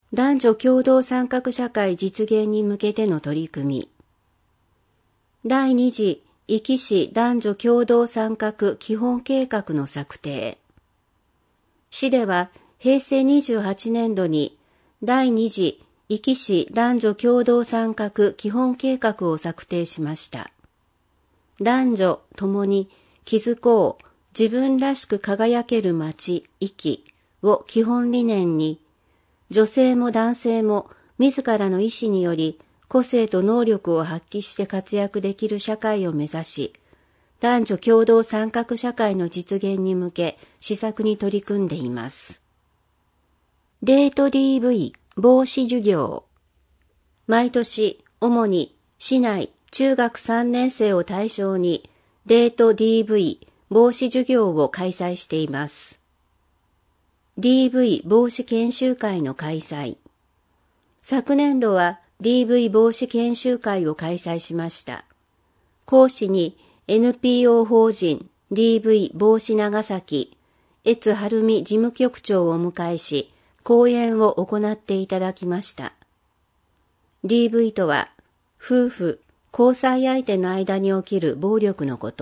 男女共同参画社会実現に向けての取り組み。第2次壱岐市男女共同参画基本計画の策定。市では平成28年度に第2次壱岐市男女共同参画基本計画を策定しました。男女ともに気づこう、自分らしく輝ける街、壱岐を基本理念に、女性も男性も自らの意思により個性と能力を発揮して活躍できる社会を目指し、男女共同参画社会の実現に向け施策に取り組んでいます。デート DV 防止授業。毎年、主に市内中学3年生を対象にデート DV 防止授業を開催しています。DV 防止研修会の開催。昨年度は DV 防止研修会を開催しました。講師に NPO 法人 DV 防止長崎、越晴美事務局長をお迎えし、講演を行っていただきました。DV とは、夫婦、交際相手の間に起きる暴力のこと。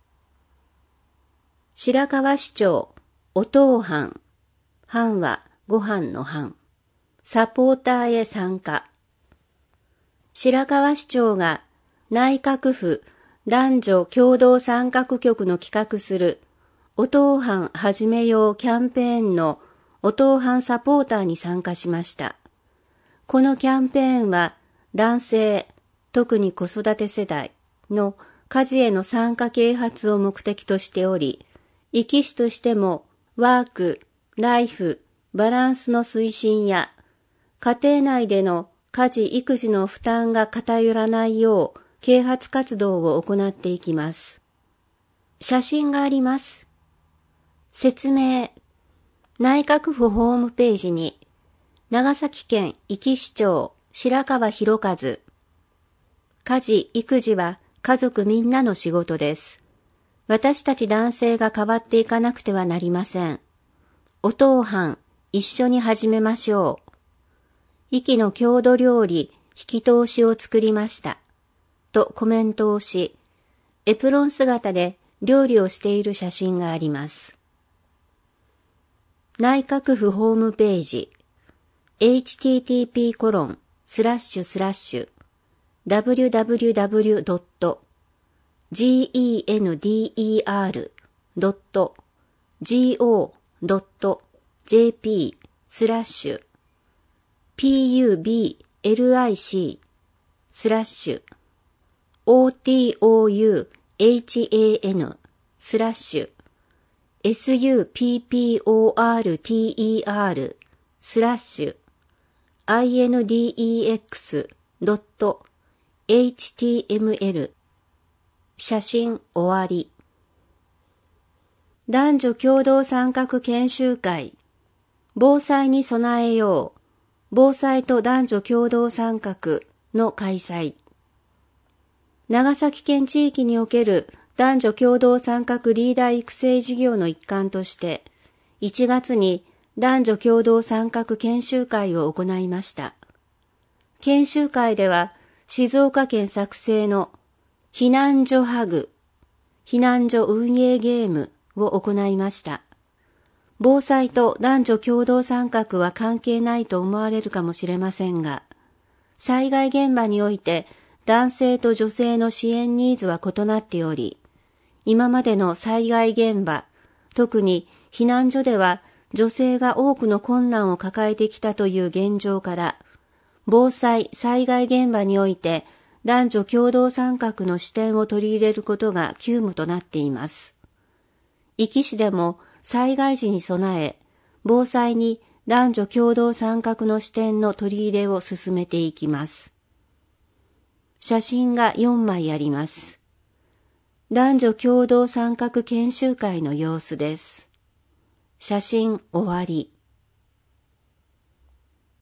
白河市長、お当班。班はご飯の班。サポーターへ参加。白河市長が内閣府男女共同参画局の企画するお当班始めようキャンペーンのお当班サポーターに参加しました。このキャンペーンは男性、特に子育て世代の家事への参加啓発を目的としており、壱岐市としてもワーク、ライフ、バランスの推進や家庭内での家事・育児の負担が偏らないよう啓発活動を行っていきます。写真があります。説明。内閣府ホームページに長崎県壱岐市長白河博和。家事・育児は家族みんなの仕事です。私たち男性が変わっていかなくてはなりません。お当班、一緒に始めましょう。壱岐の郷土料理、引き通しを作りました。とコメントをし、エプロン姿で料理をしている写真があります。内閣府ホームページ、www.goupublication/PUBLIC/index/index.html 写真終わり。男女共同参画研修会。防災に備えよう。防災と男女共同参画の開催。長崎県地域における男女共同参画リーダー育成事業の一環として、1月に男女共同参画研修会を行いました。研修会では、静岡県作成の避難所ハグ、避難所運営ゲームを行いました。防災と男女共同参画は関係ないと思われるかもしれませんが、災害現場において男性と女性の支援ニーズは異なっており、今までの災害現場、特に避難所では女性が多くの困難を抱えてきたという現状から、防災・災害現場において男女共同参画の視点を取り入れることが急務となっています。壱岐市でも災害時に備え、防災に男女共同参画の視点の取り入れを進めていきます。写真が4枚あります。男女共同参画研修会の様子です。写真終わり。